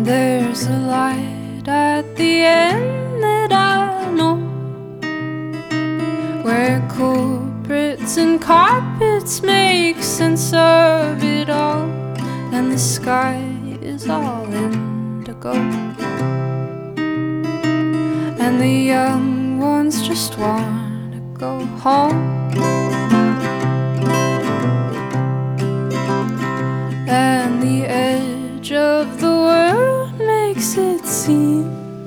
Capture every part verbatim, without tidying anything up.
And there's a light at the end that I know, where culprits and carpets make sense of it all, and the sky is all indigo, and the young ones just wanna go home. And the edge of the world makes it seem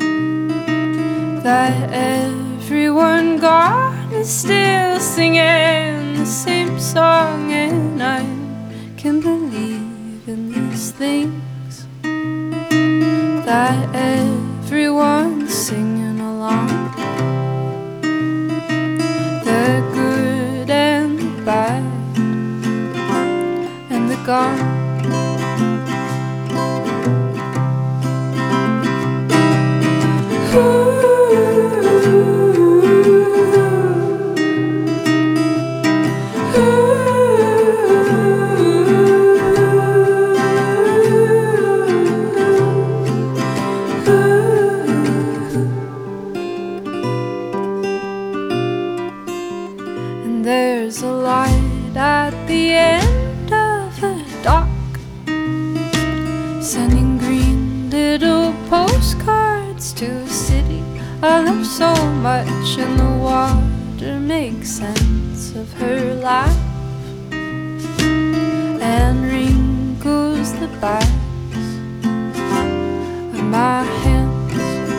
that everyone gone is still singing the same song, and I can believe in these things, that everyone's singing along, the good and the bad and the gone. And there's a light at the end of a dock, sending green little postcards to a city I love so much, and the water makes sense of her life and wrinkles the backs of my hands.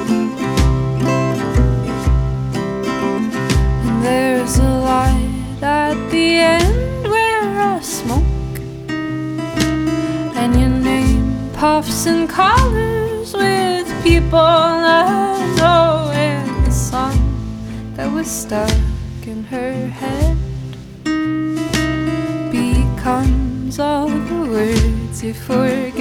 And there's a light at the end where I smoke, and your name puffs and colors with people I know, and the song that was stuck in her head becomes all the words you forget.